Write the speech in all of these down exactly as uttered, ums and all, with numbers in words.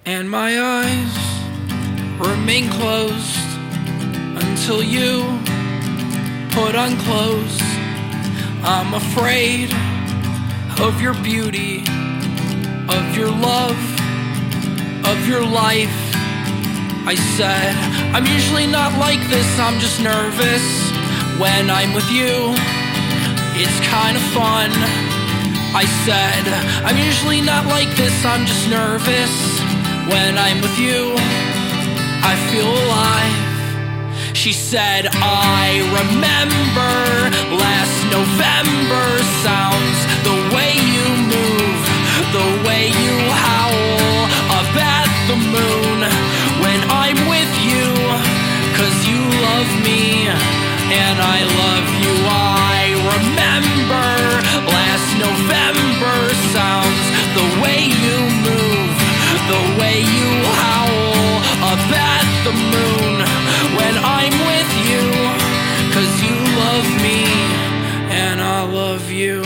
and my eyes remain closed until you put on clothes. I'm afraid of your beauty, of your love, of your life. I said, I'm usually not like this, I'm just nervous when I'm with you. It's kind of fun. I said, I'm usually not like this, I'm just nervous when I'm with you. I feel alive. She said, I remember last November sounds, the way you move, the way you howl up at the moon when I'm with you, 'cause you love me and I love you. I remember last November sounds, the way you move, the way you howl up at the moon when I'm with you, 'cause you love me and I love you.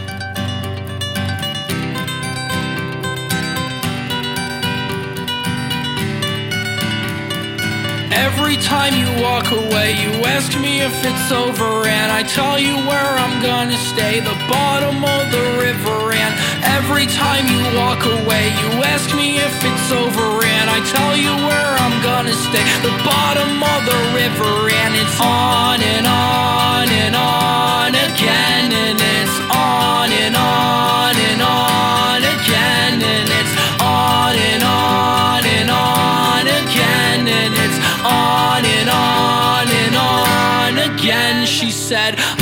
Every time you walk away, you ask me if it's over, and I tell you where I'm gonna stay, the bottom of the river. And every time you walk away, you ask me if it's over, and I tell you where I'm gonna stay, the bottom of the river. And it's on and on and on again, and it's on and on and on again, and it's on and on and on again, and it's on and on and on again. She said,